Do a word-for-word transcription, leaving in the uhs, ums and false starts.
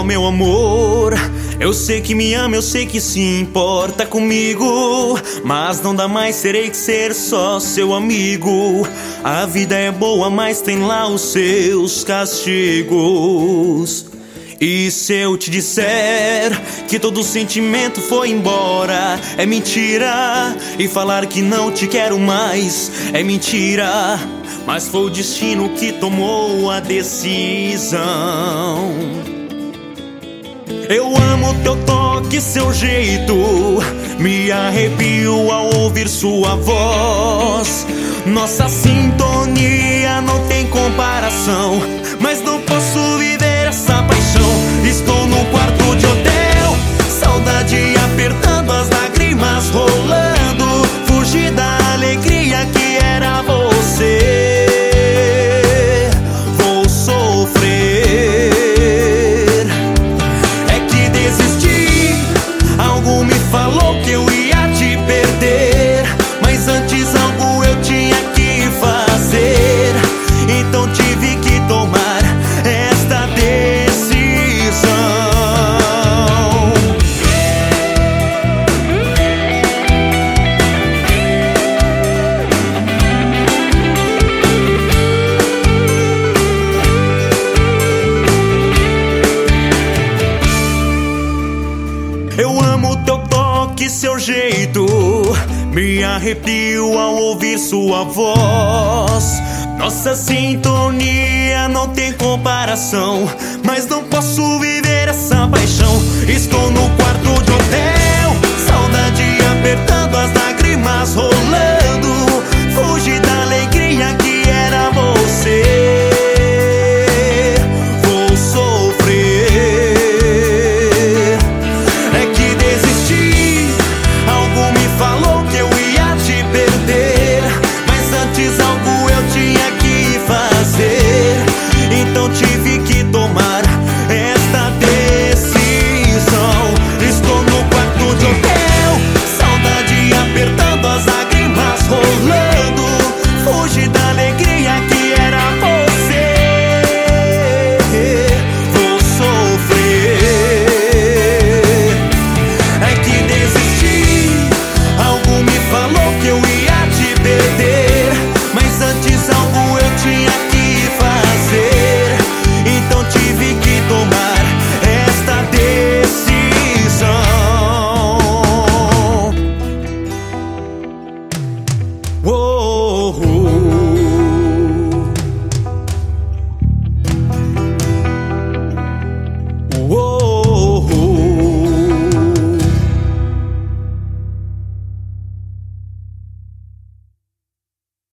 meu amor, eu sei que me ama, eu sei que se importa comigo, mas não dá mais, terei que ser só seu amigo. A vida é boa, mas tem lá os seus castigos. E se eu te disser que todo sentimento foi embora, é mentira. E falar que não te quero mais é mentira. Mas foi o destino que tomou a decisão. Eu amo teu toque, seu jeito, me arrepio ao ouvir sua voz. Nossa sintonia não tem comparação, mas não posso viver essa paixão. Estou num quarto de hotel, saudade apertando, as lágrimas rolando. Fugi da alegria que era você. Vou sofrer. É que desisti, algo me falou que eu ia te perder, mas antes algo eu tinha que fazer. Então tive que tomar esta decisão. Eu amo teu toque, seu jeito, me arrepio ao ouvir sua voz. Nossa sintonia não tem comparação, mas não posso viver essa paixão. Estou no quarto de hotel, saudade apertando, as